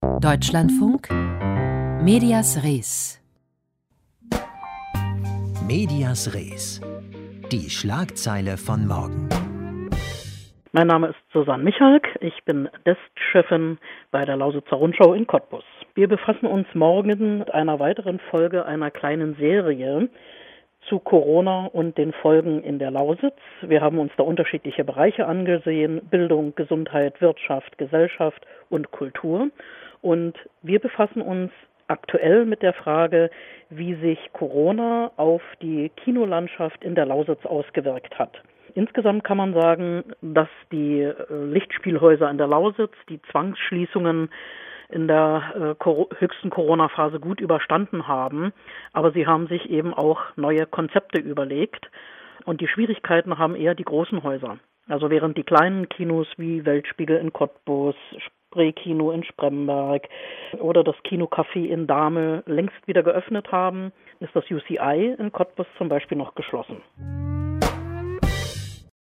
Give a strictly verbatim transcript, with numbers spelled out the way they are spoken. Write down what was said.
Deutschlandfunk Medias Res. Medias Res. Die Schlagzeile von morgen. Mein Name ist Susanne Michalk, ich bin Deskchefin bei der Lausitzer Rundschau in Cottbus. Wir befassen uns morgen mit einer weiteren Folge einer kleinen Serie zu Corona und den Folgen in der Lausitz. Wir haben uns da unterschiedliche Bereiche angesehen: Bildung, Gesundheit, Wirtschaft, Gesellschaft und Kultur. Und wir befassen uns aktuell mit der Frage, wie sich Corona auf die Kinolandschaft in der Lausitz ausgewirkt hat. Insgesamt kann man sagen, dass die Lichtspielhäuser in der Lausitz die Zwangsschließungen in der äh, höchsten Corona-Phase gut überstanden haben. Aber sie haben sich eben auch neue Konzepte überlegt. Und die Schwierigkeiten haben eher die großen Häuser. Also während die kleinen Kinos wie Weltspiegel in Cottbus, Spreekino in Spremberg oder das Kinocafé in Dahme längst wieder geöffnet haben, ist das U C I in Cottbus zum Beispiel noch geschlossen.